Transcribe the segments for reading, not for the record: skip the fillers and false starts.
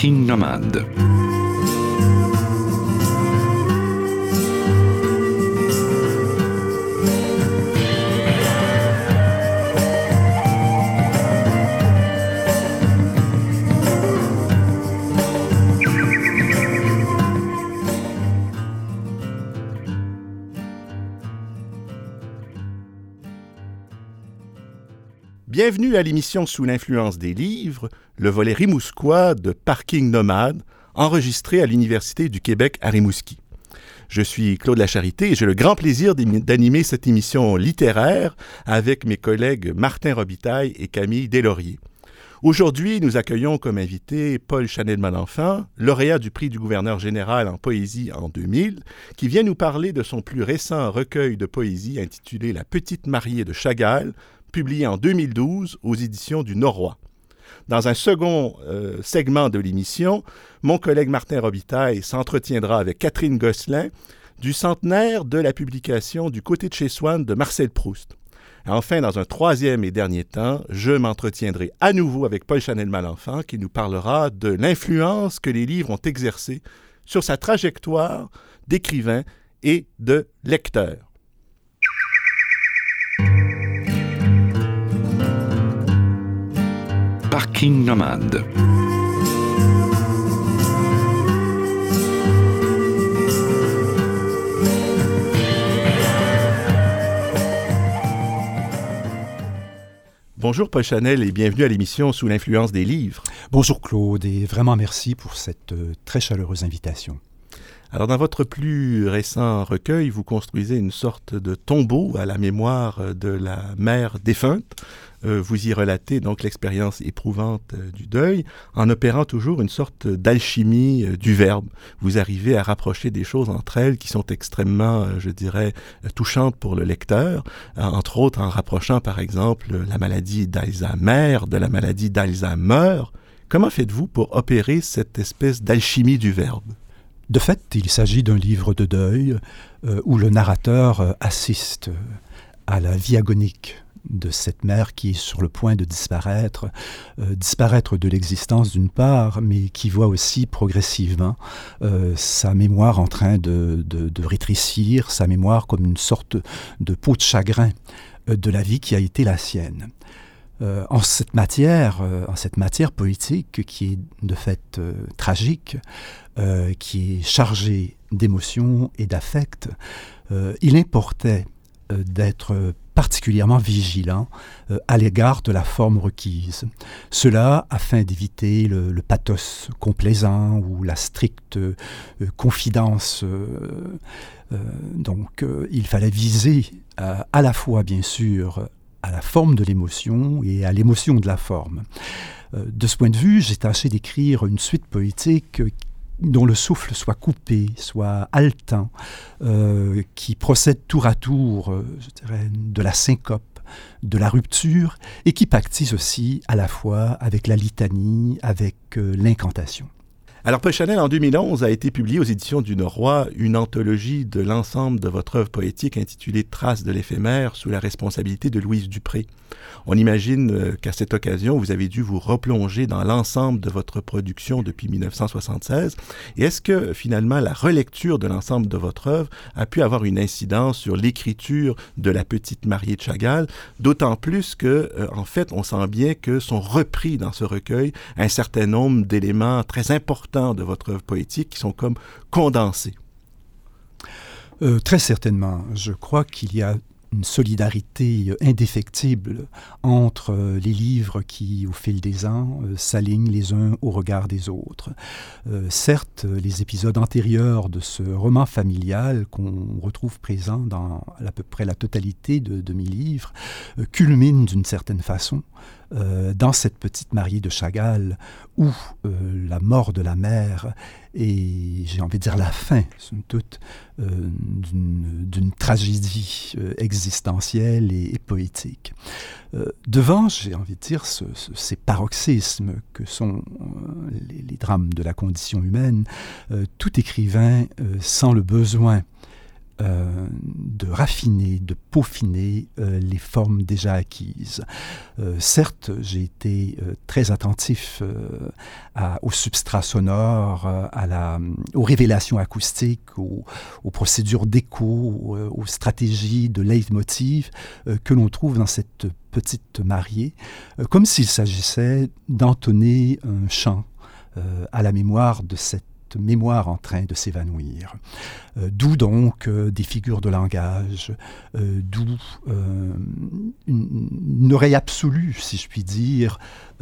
Parking Nomade. Bienvenue à l'émission Sous l'influence des livres, le volet rimousquois de Parking Nomade, enregistré à l'Université du Québec à Rimouski. Je suis Claude Lacharité et j'ai le grand plaisir d'animer cette émission littéraire avec mes collègues Martin Robitaille et Camille Deslauriers. Aujourd'hui, nous accueillons comme invité Paul Chanel-Malenfant, lauréat du prix du gouverneur général en poésie en 2000, qui vient nous parler de son plus récent recueil de poésie intitulé La Petite Mariée de Chagall, publié en 2012 aux éditions du Norrois. Dans un second segment de l'émission, mon collègue Martin Robitaille s'entretiendra avec Catherine Gosselin du centenaire de la publication du Côté de chez Swann de Marcel Proust. Et enfin, dans un troisième et dernier temps, je m'entretiendrai à nouveau avec Paul Chanel-Malenfant qui nous parlera de l'influence que les livres ont exercée sur sa trajectoire d'écrivain et de lecteur. Parking Nomade. Bonjour Paul Chanel et bienvenue à l'émission Sous l'influence des livres. Bonjour Claude et vraiment merci pour cette très chaleureuse invitation. Alors, dans votre plus récent recueil, vous construisez une sorte de tombeau à la mémoire de la mère défunte. Vous y relatez donc l'expérience éprouvante du deuil en opérant toujours une sorte d'alchimie du verbe. Vous arrivez à rapprocher des choses entre elles qui sont extrêmement, je dirais, touchantes pour le lecteur, entre autres en rapprochant par exemple la maladie d'Alzheimer de la maladie d'Alzheimer. Comment faites-vous pour opérer cette espèce d'alchimie du verbe? De fait, il s'agit d'un livre de deuil où le narrateur assiste à la vie agonique de cette mère qui est sur le point de disparaître de l'existence d'une part, mais qui voit aussi progressivement sa mémoire en train de rétrécir, sa mémoire comme une sorte de peau de chagrin de la vie qui a été la sienne. En cette matière poétique qui est de fait tragique, qui est chargée d'émotions et d'affects, il importait d'être particulièrement vigilant à l'égard de la forme requise. Cela afin d'éviter le pathos complaisant ou la stricte confidence. Donc, il fallait viser à la fois, bien sûr, à la forme de l'émotion et à l'émotion de la forme. De ce point de vue, j'ai tâché d'écrire une suite poétique dont le souffle soit coupé, soit haletant, qui procède tour à tour, je dirais, de la syncope, de la rupture, et qui pactise aussi à la fois avec la litanie, avec l'incantation. Alors, Paul Chanel, en 2011, a été publié aux éditions du Norrois une anthologie de l'ensemble de votre œuvre poétique intitulée « Traces de l'éphémère » sous la responsabilité de Louise Dupré. On imagine qu'à cette occasion, vous avez dû vous replonger dans l'ensemble de votre production depuis 1976. Et est-ce que, finalement, la relecture de l'ensemble de votre œuvre a pu avoir une incidence sur l'écriture de La Petite Mariée de Chagall, d'autant plus que, en fait, on sent bien que sont repris dans ce recueil un certain nombre d'éléments très importants de votre œuvre poétique qui sont comme condensés? Très certainement. Je crois qu'il y a une solidarité indéfectible entre les livres qui, au fil des ans, s'alignent les uns au regard des autres. Certes, les épisodes antérieurs de ce roman familial qu'on retrouve présent dans à peu près la totalité de mes livres culminent d'une certaine façon dans cette petite mariée de Chagall où la mort de la mère et, j'ai envie de dire, la fin, somme toute, d'une tragédie existentielle et poétique. Devant, j'ai envie de dire, ces paroxysmes que sont les drames de la condition humaine, tout écrivain sent le besoin de raffiner, de peaufiner les formes déjà acquises. Certes, j'ai été très attentif au substrat sonore, aux révélations acoustiques, aux procédures d'écho, aux stratégies de leitmotiv que l'on trouve dans cette petite mariée, comme s'il s'agissait d'entonner un chant à la mémoire de cette mémoire en train de s'évanouir. D'où donc des figures de langage, d'où une oreille absolue, si je puis dire,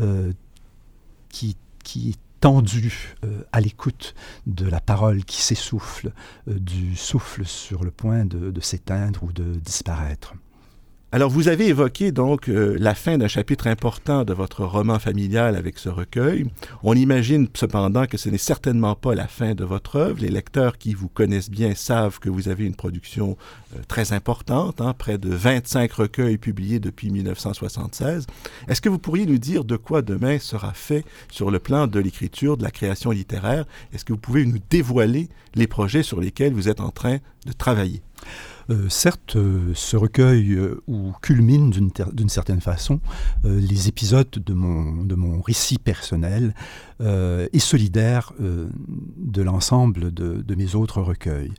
qui est tendue à l'écoute de la parole qui s'essouffle, du souffle sur le point de s'éteindre ou de disparaître. Alors, vous avez évoqué donc la fin d'un chapitre important de votre roman familial avec ce recueil. On imagine cependant que ce n'est certainement pas la fin de votre œuvre. Les lecteurs qui vous connaissent bien savent que vous avez une production très importante, près de 25 recueils publiés depuis 1976. Est-ce que vous pourriez nous dire de quoi demain sera fait sur le plan de l'écriture, de la création littéraire? Est-ce que vous pouvez nous dévoiler les projets sur lesquels vous êtes en train de travailler? Certes, ce recueil où culminent d'une certaine façon les épisodes de mon récit personnel est solidaire de l'ensemble de mes autres recueils.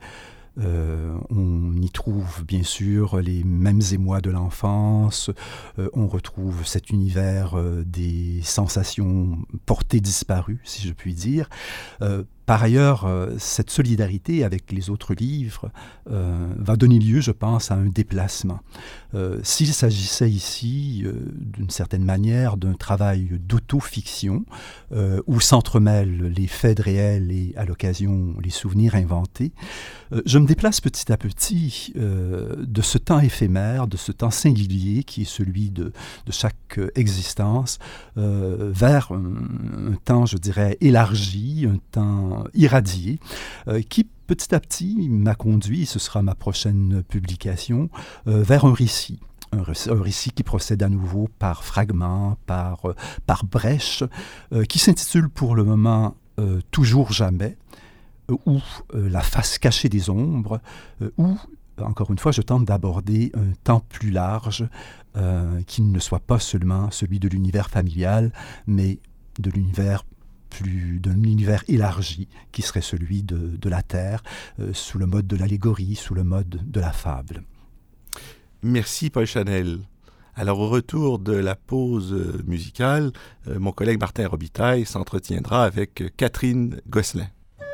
On y trouve bien sûr les mêmes émois de l'enfance, on retrouve cet univers des sensations portées disparues, si je puis dire. Par ailleurs, cette solidarité avec les autres livres va donner lieu, je pense, à un déplacement. S'il s'agissait ici, d'une certaine manière, d'un travail d'autofiction, où s'entremêlent les faits réels et, à l'occasion, les souvenirs inventés, je me déplace petit à petit de ce temps éphémère, de ce temps singulier qui est celui de chaque existence, vers un temps, je dirais, élargi, un temps irradié, qui petit à petit m'a conduit, ce sera ma prochaine publication, vers un récit. Un récit qui procède à nouveau par fragments, par brèches, qui s'intitule pour le moment « Toujours jamais », ou la face cachée des ombres, où, encore une fois, je tente d'aborder un temps plus large, qui ne soit pas seulement celui de l'univers familial, mais de l'univers d'un univers élargi, qui serait celui de la Terre, sous le mode de l'allégorie, sous le mode de la fable. Merci, Paul Chanel. Alors, au retour de la pause musicale, mon collègue Martin Robitaille s'entretiendra avec Catherine Gosselin.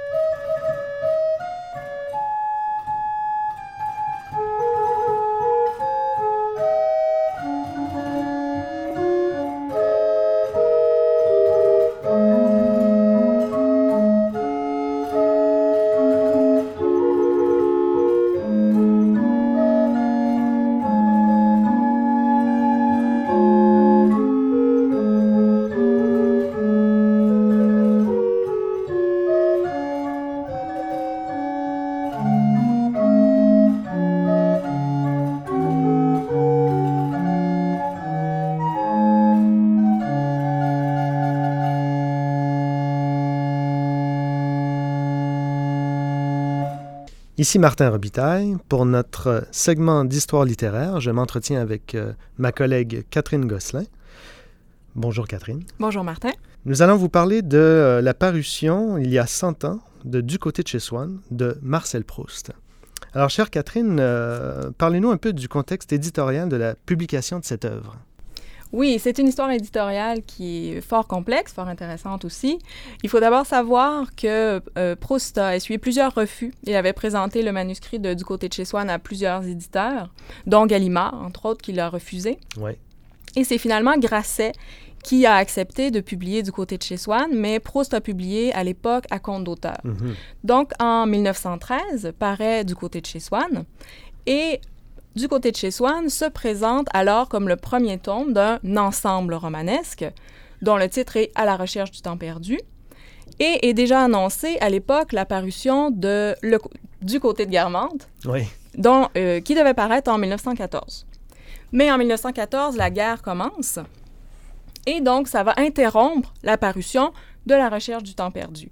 Ici Martin Robitaille. Pour notre segment d'histoire littéraire, je m'entretiens avec ma collègue Catherine Gosselin. Bonjour Catherine. Bonjour Martin. Nous allons vous parler de la parution, il y a 100 ans, de Du côté de chez Swann, de Marcel Proust. Alors, chère Catherine, parlez-nous un peu du contexte éditorial de la publication de cette œuvre. Oui, c'est une histoire éditoriale qui est fort complexe, fort intéressante aussi. Il faut d'abord savoir que Proust a essuyé plusieurs refus. Il avait présenté le manuscrit de Du côté de chez Swann à plusieurs éditeurs, dont Gallimard, entre autres, qui l'a refusé. Oui. Et c'est finalement Grasset qui a accepté de publier Du côté de chez Swann, mais Proust a publié à l'époque à compte d'auteur. Mm-hmm. Donc, en 1913, paraît Du côté de chez Swann, et Du côté de chez Swann se présente alors comme le premier tome d'un ensemble romanesque dont le titre est « À la recherche du temps perdu » et est déjà annoncé à l'époque la parution de Du côté de Guermantes, oui. Qui devait paraître en 1914. Mais en 1914, la guerre commence et donc ça va interrompre la parution de La recherche du temps perdu.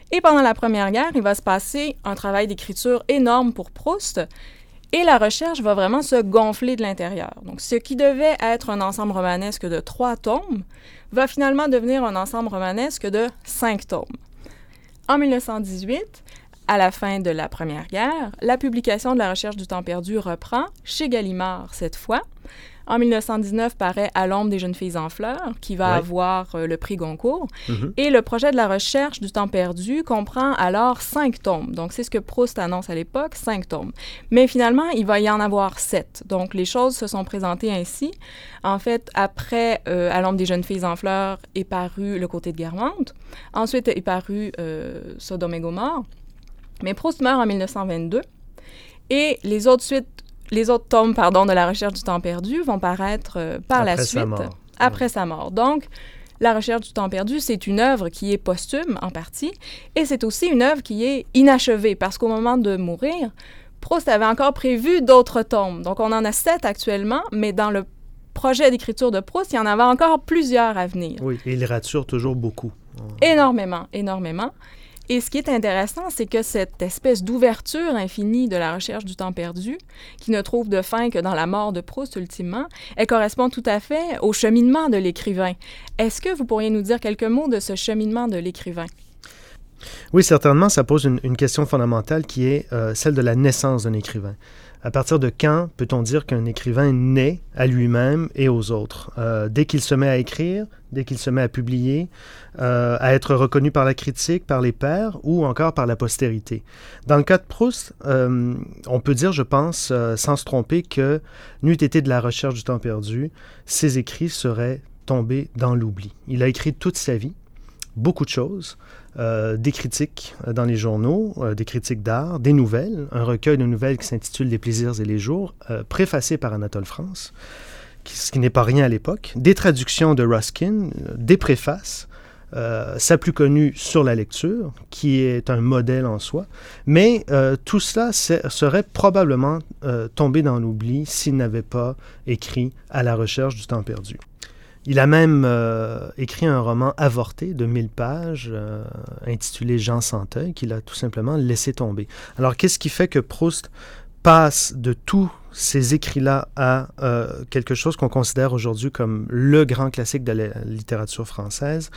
Et pendant la Première Guerre, il va se passer un travail d'écriture énorme pour Proust, et la recherche va vraiment se gonfler de l'intérieur. Donc, ce qui devait être un ensemble romanesque de 3 tomes va finalement devenir un ensemble romanesque de 5 tomes. En 1918, à la fin de la Première Guerre, la publication de la recherche du temps perdu reprend, chez Gallimard cette fois. En 1919 paraît À l'ombre des jeunes filles en fleurs, qui va avoir le prix Goncourt. Et le projet de la recherche du temps perdu comprend alors 5 tomes. Donc, c'est ce que Proust annonce à l'époque, 5 tomes. Mais finalement, il va y en avoir 7. Donc, les choses se sont présentées ainsi. En fait, après À l'ombre des jeunes filles en fleurs est paru Le côté de Guermantes. Ensuite est paru Sodome et Gomorrhe. Mais Proust meurt en 1922. Et les autres tomes de la recherche du temps perdu vont paraître par la suite, après sa mort. Donc, la recherche du temps perdu, c'est une œuvre qui est posthume en partie, et c'est aussi une œuvre qui est inachevée, parce qu'au moment de mourir, Proust avait encore prévu d'autres tomes. Donc, on en a 7 actuellement, mais dans le projet d'écriture de Proust, il y en avait encore plusieurs à venir. Oui, et il rature toujours beaucoup. Énormément. Et ce qui est intéressant, c'est que cette espèce d'ouverture infinie de la recherche du temps perdu, qui ne trouve de fin que dans la mort de Proust ultimement, elle correspond tout à fait au cheminement de l'écrivain. Est-ce que vous pourriez nous dire quelques mots de ce cheminement de l'écrivain? Oui, certainement, ça pose une question fondamentale qui est celle de la naissance d'un écrivain. À partir de quand peut-on dire qu'un écrivain naît à lui-même et aux autres? Dès qu'il se met à écrire, dès qu'il se met à publier, à être reconnu par la critique, par les pairs ou encore par la postérité. Dans le cas de Proust, on peut dire, je pense, sans se tromper, que n'eût été de la recherche du temps perdu, ses écrits seraient tombés dans l'oubli. Il a écrit toute sa vie, beaucoup de choses, des critiques dans les journaux, des critiques d'art, des nouvelles, un recueil de nouvelles qui s'intitule « Les plaisirs et les jours », préfacé par Anatole France, ce qui n'est pas rien à l'époque, des traductions de Ruskin, des préfaces, sa plus connue Sur la lecture, qui est un modèle en soi, mais tout cela serait probablement tombé dans l'oubli s'il n'avait pas écrit À la recherche du temps perdu. Il a même écrit un roman avorté de 1000 pages intitulé Jean Santeuil, qu'il a tout simplement laissé tomber. Alors, qu'est-ce qui fait que Proust passe de tous ces écrits-là à quelque chose qu'on considère aujourd'hui comme le grand classique de la littérature française?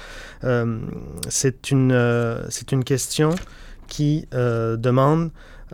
C'est une question qui demande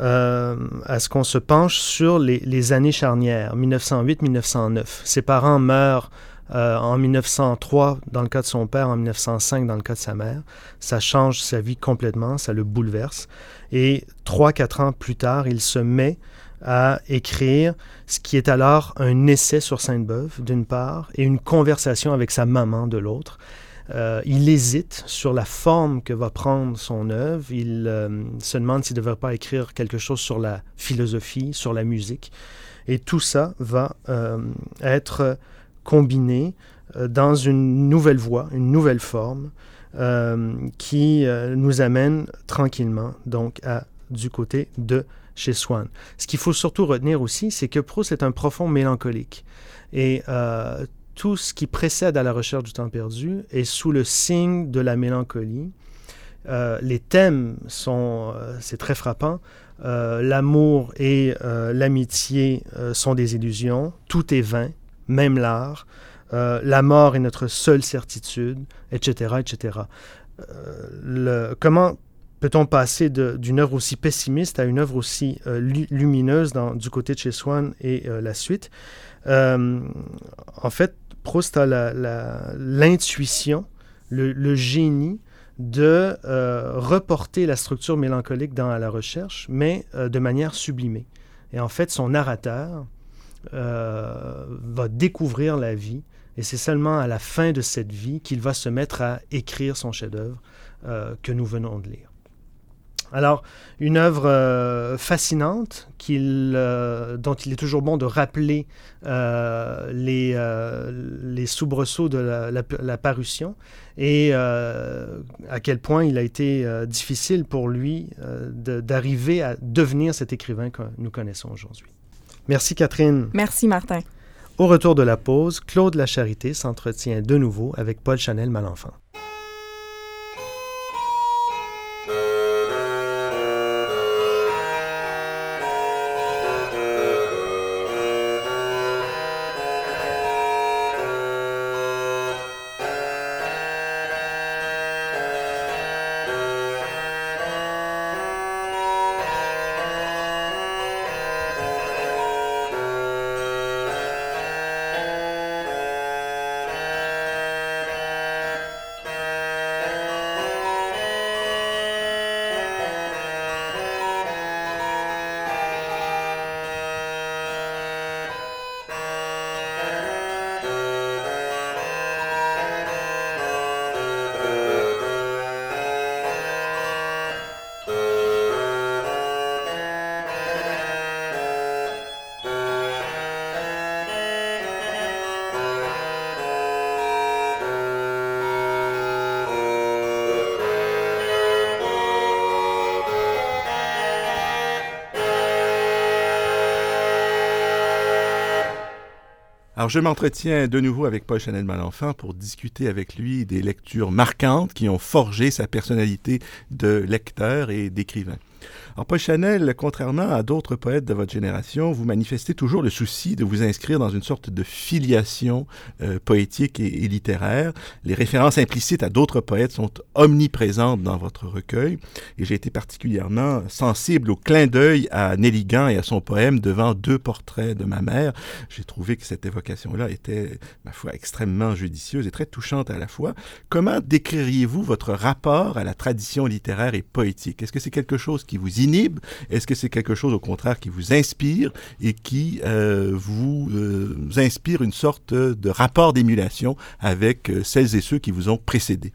à ce qu'on se penche sur les années charnières, 1908-1909. Ses parents meurent en 1903 dans le cas de son père, en 1905 dans le cas de sa mère. Ça change sa vie complètement, ça le bouleverse. Et 3-4 ans plus tard, il se met à écrire ce qui est alors un essai sur Sainte-Beuve, d'une part, et une conversation avec sa maman, de l'autre. Il hésite sur la forme que va prendre son œuvre. Il se demande s'il ne devrait pas écrire quelque chose sur la philosophie, sur la musique. Et tout ça va être combiné dans une nouvelle voie, une nouvelle forme qui nous amène tranquillement donc du côté de chez Swann. Ce qu'il faut surtout retenir aussi, c'est que Proust est un profond mélancolique. Et tout ce qui précède À la recherche du temps perdu est sous le signe de la mélancolie. Les thèmes sont, c'est très frappant, l'amour et l'amitié sont des illusions, tout est vain, même l'art, la mort est notre seule certitude, etc., etc. Comment peut-on passer d'une œuvre aussi pessimiste à une œuvre aussi lumineuse du côté de chez Swann et la suite? En fait, Proust a l'intuition, le génie de reporter la structure mélancolique dans À la recherche, mais de manière sublimée. Et en fait, son narrateur va découvrir la vie, et c'est seulement à la fin de cette vie qu'il va se mettre à écrire son chef-d'œuvre que nous venons de lire. Alors, une œuvre fascinante dont il est toujours bon de rappeler les soubresauts de la parution et à quel point il a été difficile pour lui d'arriver à devenir cet écrivain que nous connaissons aujourd'hui. Merci Catherine. Merci Martin. Au retour de la pause, Claude Lacharité s'entretient de nouveau avec Paul Chanel-Malenfant. Alors, je m'entretiens de nouveau avec Paul Chanel-Malenfant pour discuter avec lui des lectures marquantes qui ont forgé sa personnalité de lecteur et d'écrivain. Alors, Paul Chanel, contrairement à d'autres poètes de votre génération, vous manifestez toujours le souci de vous inscrire dans une sorte de filiation poétique et littéraire. Les références implicites à d'autres poètes sont omniprésentes dans votre recueil, et j'ai été particulièrement sensible au clin d'œil à Nelligan et à son poème « Devant deux portraits de ma mère ». J'ai trouvé que cette évocation-là était, ma foi, extrêmement judicieuse et très touchante à la fois. Comment décririez-vous votre rapport à la tradition littéraire et poétique? Est-ce que c'est quelque chose qui vous inhibe? Est-ce que c'est quelque chose, au contraire, qui vous inspire et qui vous inspire une sorte de rapport d'émulation avec celles et ceux qui vous ont précédé?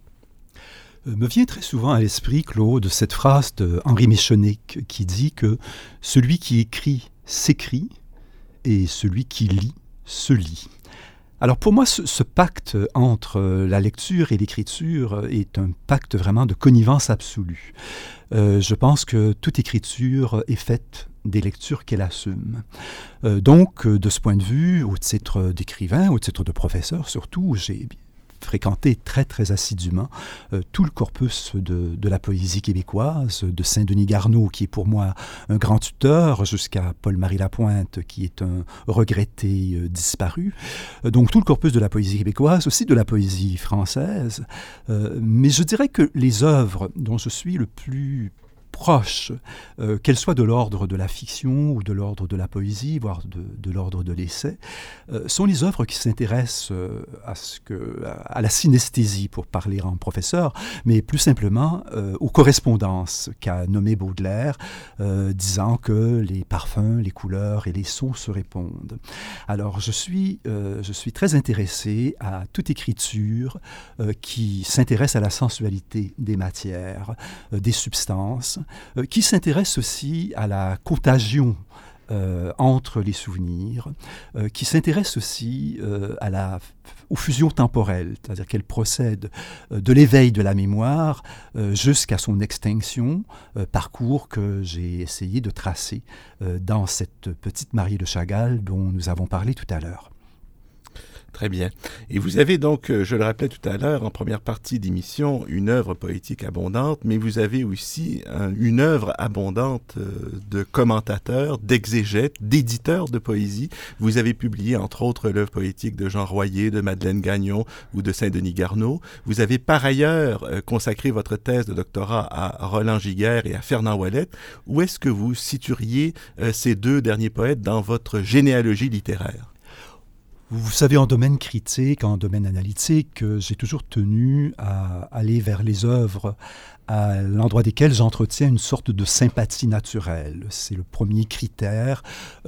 Me vient très souvent à l'esprit, Claude, cette phrase de Henri Méchonic qui dit que celui qui écrit s'écrit et celui qui lit se lit. Alors pour moi, ce pacte entre la lecture et l'écriture est un pacte vraiment de connivence absolue. Je pense que toute écriture est faite des lectures qu'elle assume. Donc, de ce point de vue, au titre d'écrivain, au titre de professeur surtout, j'ai fréquenté très très assidûment tout le corpus de la poésie québécoise, de Saint-Denis Garneau, qui est pour moi un grand tuteur, jusqu'à Paul-Marie Lapointe, qui est un regretté disparu. Donc tout le corpus de la poésie québécoise, aussi de la poésie française. Mais je dirais que les œuvres dont je suis le plus proche, qu'elles soient de l'ordre de la fiction ou de l'ordre de la poésie, voire de l'ordre de l'essai, sont les œuvres qui s'intéressent à la synesthésie, pour parler en professeur, mais plus simplement aux correspondances qu'a nommé Baudelaire, disant que les parfums, les couleurs et les sons se répondent. Alors je suis très intéressé à toute écriture qui s'intéresse à la sensualité des matières, des substances, qui s'intéresse aussi à la contagion entre les souvenirs, qui s'intéresse aussi aux fusions temporelles, c'est-à-dire qu'elle procède de l'éveil de la mémoire jusqu'à son extinction, parcours que j'ai essayé de tracer dans cette petite Marie de Chagall dont nous avons parlé tout à l'heure. Très bien. Et vous avez donc, je le rappelais tout à l'heure, en première partie d'émission, une œuvre poétique abondante, mais vous avez aussi une œuvre abondante de commentateurs, d'exégètes, d'éditeurs de poésie. Vous avez publié, entre autres, l'œuvre poétique de Jean Royer, de Madeleine Gagnon ou de Saint-Denis Garneau. Vous avez par ailleurs consacré votre thèse de doctorat à Roland Giguère et à Fernand Ouellette. Où est-ce que vous situeriez ces deux derniers poètes dans votre généalogie littéraire? Vous savez, en domaine critique, en domaine analytique, j'ai toujours tenu à aller vers les œuvres à l'endroit desquelles j'entretiens une sorte de sympathie naturelle. C'est le premier critère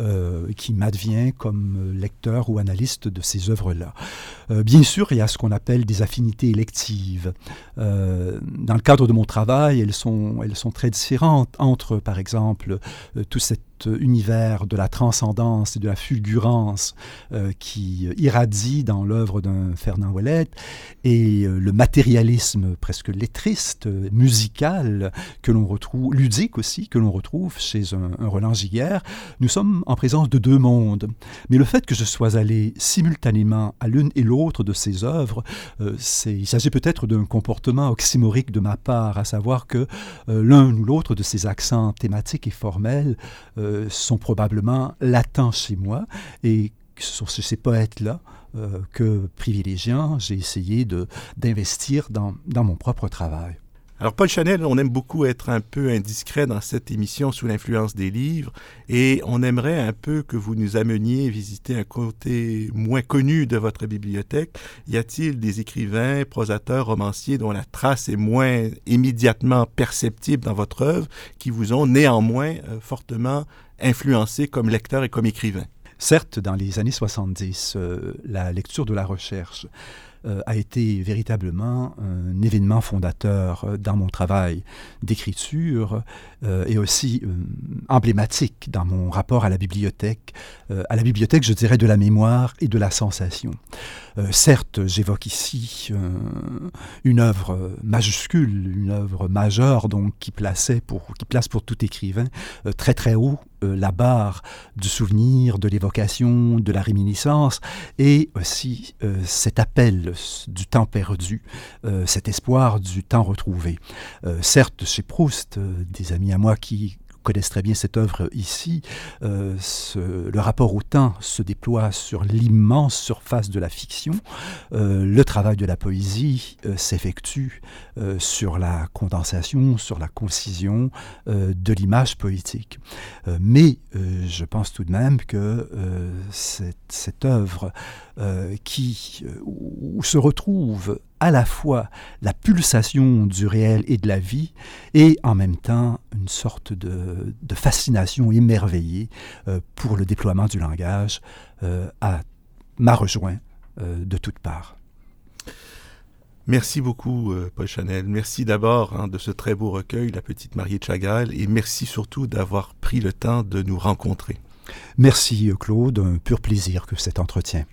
qui m'advient comme lecteur ou analyste de ces œuvres-là. Bien sûr, il y a ce qu'on appelle des affinités électives. Dans le cadre de mon travail, elles sont très différentes entre, par exemple, tout cet univers de la transcendance et de la fulgurance qui irradie dans l'œuvre d'un Fernand Ouellette et le matérialisme presque lettriste, musical que l'on retrouve, ludique aussi, que l'on retrouve chez un Roland Giguère. Nous sommes en présence de deux mondes. Mais le fait que je sois allé simultanément à l'une et l'autre de ces œuvres, il s'agit peut-être d'un comportement oxymorique de ma part, à savoir que l'un ou l'autre de ces accents thématiques et formels sont probablement latents chez moi et ce sont ces poètes-là que, privilégiant, j'ai essayé d'investir dans mon propre travail. Alors, Paul Chanel, on aime beaucoup être un peu indiscret dans cette émission sous l'influence des livres et on aimerait un peu que vous nous ameniez visiter un côté moins connu de votre bibliothèque. Y a-t-il des écrivains, prosateurs, romanciers dont la trace est moins immédiatement perceptible dans votre œuvre qui vous ont néanmoins fortement influencé comme lecteur et comme écrivain? Certes, dans les années 70, la lecture de la recherche a été véritablement un événement fondateur dans mon travail d'écriture et aussi emblématique dans mon rapport à la bibliothèque, je dirais, de la mémoire et de la sensation. Certes, j'évoque ici une œuvre majuscule, une œuvre majeure, donc qui place pour tout écrivain très très haut la barre du souvenir, de l'évocation, de la réminiscence, et aussi cet appel du temps perdu, cet espoir du temps retrouvé. Certes, chez Proust, des amis à moi qui connaissent très bien cette œuvre ici, le rapport au temps se déploie sur l'immense surface de la fiction. Le travail de la poésie s'effectue sur la condensation, sur la concision de l'image poétique. Mais je pense tout de même que cette œuvre où se retrouve à la fois la pulsation du réel et de la vie, et en même temps une sorte de fascination émerveillée pour le déploiement du langage, m'a rejoint de toutes parts. Merci beaucoup, Paul Chanel. Merci d'abord de ce très beau recueil, La Petite Mariée de Chagall, et merci surtout d'avoir pris le temps de nous rencontrer. Merci, Claude. Un pur plaisir que cet entretien.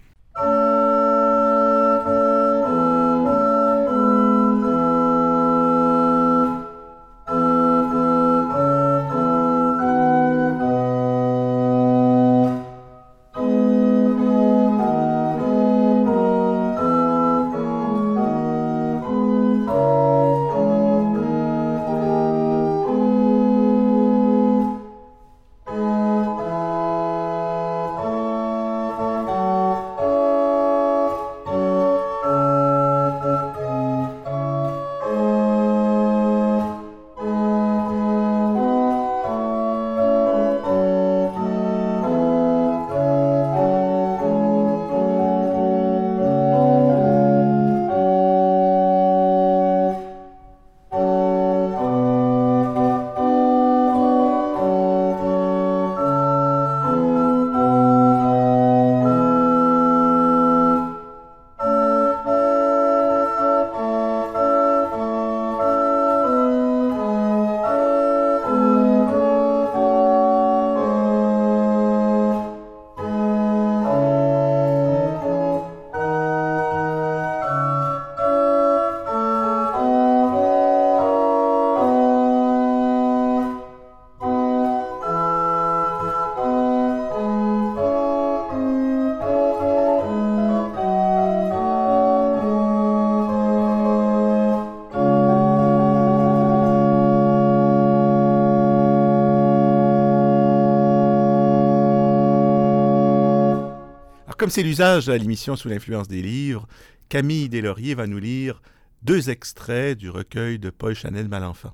Comme c'est l'usage à l'émission Sous l'influence des livres, Camille Deslauriers va nous lire 2 extraits du recueil de Paul Chanel Malenfant.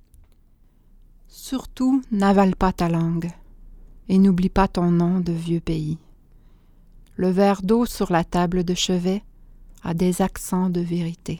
Surtout, n'avale pas ta langue et n'oublie pas ton nom de vieux pays. Le verre d'eau sur la table de chevet a des accents de vérité.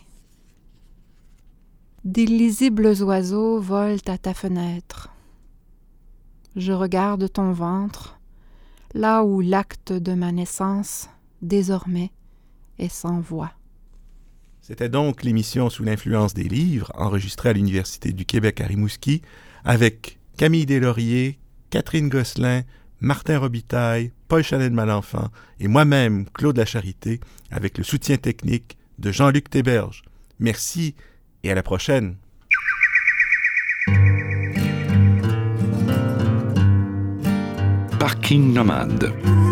D'illisibles oiseaux volent à ta fenêtre. Je regarde ton ventre, là où l'acte de ma naissance, désormais, est sans voix. C'était donc l'émission Sous l'influence des livres, enregistrée à l'Université du Québec à Rimouski, avec Camille Deslauriers, Catherine Gosselin, Martin Robitaille, Paul Chanel Malenfant et moi-même, Claude Lacharité, avec le soutien technique de Jean-Luc Théberge. Merci et à la prochaine. Parking Nomade.